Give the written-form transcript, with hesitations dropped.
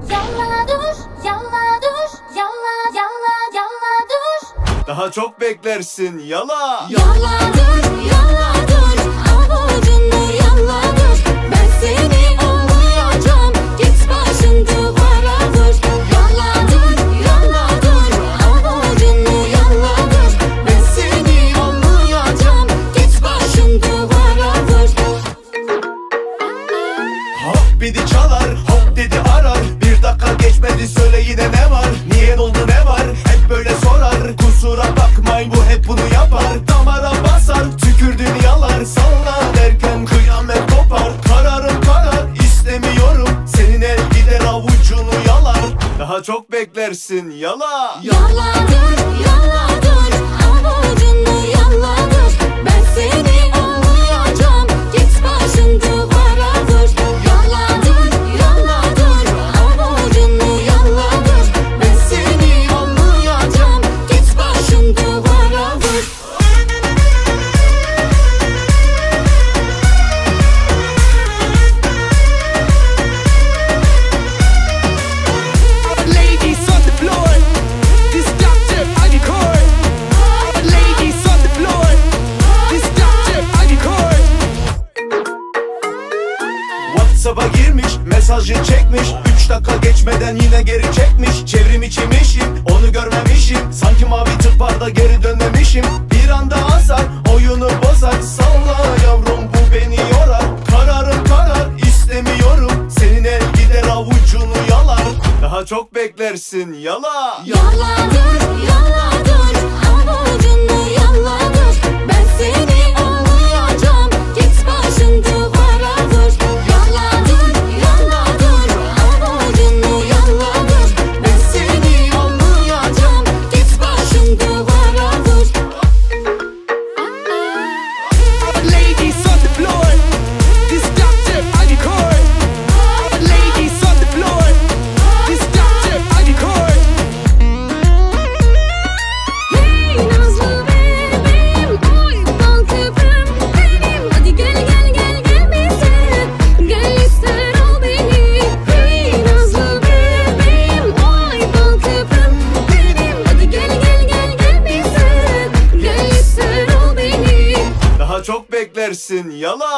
Yalla dur, yalla dur, yalla yalla yalla dur. Daha çok beklersin yala. Yalla dur, yalla dur, avucunu yalla dur. Ben seni anlayacağım, git başın duvara vur. Yalla dur, yalla dur, avucunu yalla dur. Ben seni anlayacağım, git başın duvara vur. Hop dedi çalar, hop dedi arar. Bir dakika geçmedi söyle yine ne var? Niye oldu ne var? Hep böyle sorar. Kusura bakmayın bu hep bunu yapar. Damara basar, tükürdün yalar. Salla derken kıyamet kopar. Kararım karar, istemiyorum. Senin el gider avucunu yalar. Daha çok beklersin yala. Yalla dur, yalla dur, avucunu yalla dur. Ben seni anlayacağım, git başın duvara vur. Yalla dur, yalla dur, avucunu yalla dur. Ben seni anlayacağım, git başın duvara vur. Ladies on the floor, this doctor I record. Ladies on the floor, this doctor I record. WhatsApp'a girmiş, mesajı çekmiş. 3 dakika geçmeden yine geri çekmiş. Çevrim içimişim, onu görmemişim. Sanki mavi tıkparda geri dönmemişim. Bir anda asar, oyunu bozar. Salla yavrum bu beni yorar. Kararım karar, istemiyorum. Senin el gider avucunu yalar. Daha çok beklersin yala. Yalla dur, yalla dur, avucunu yalla dur. Ben seni anlayacağım, git başın duvara vur. Yalla dur, yalla dur, avucunu yalla dur. Ben seni anlayacağım, git başın duvara vur. Ladies on the floor, this doctor I record. Ladies on the floor, this doctor I record. Hey Nazlı bebeğim, oy bal köprüm benim. Hadi gel gel gel gel bize, gel ister ol beni. Hey Nazlı bebeğim, oy bal köprüm benim. Hadi gel gel gel gel bize, gel ister ol beni. Daha çok beklersin yala.